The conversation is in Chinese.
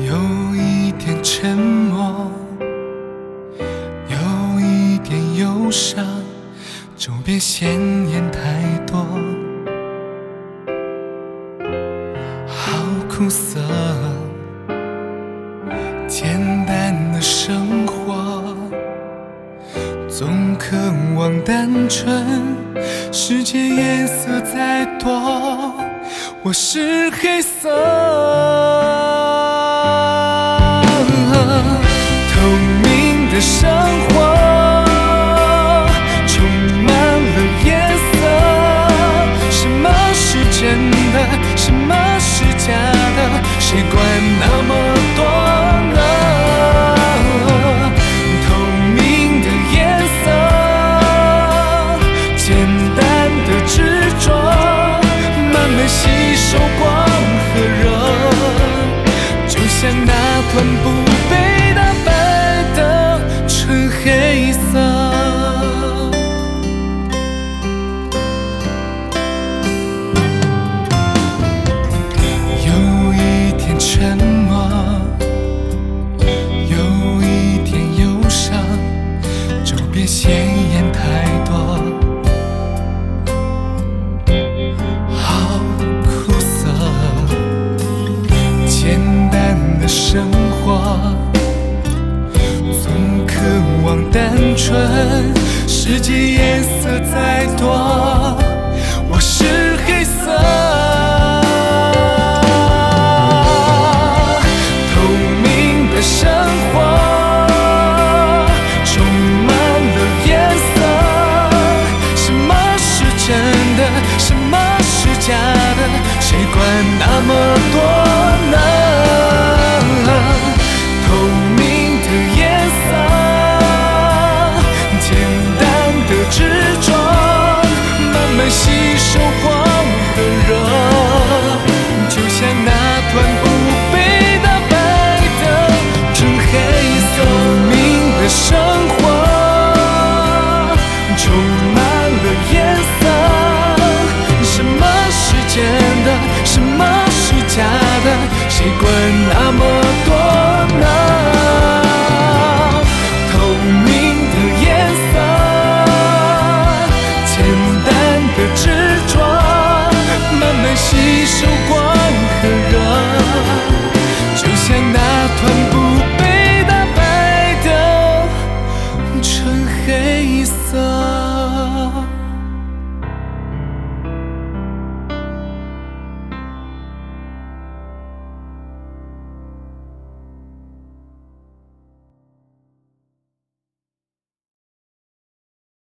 有一点沉默，有一点忧伤，就别显眼太多。好苦涩，简单的生活，总渴望单纯，世界颜色再多，我是黑色。透明的生活充满了颜色，什么是真的，什么是假的，谁管那么多呢？透明的颜色，简单的执着，慢慢吸收光和热，就像那团不被打败的纯黑色。有一点沉默，有一点忧伤，就别显眼太多。好苦涩，简单的生活，总渴望单纯，世界颜色再多，我是黑色。透明的生活充满了颜色，什么是真的，什么是假的，谁管那么多？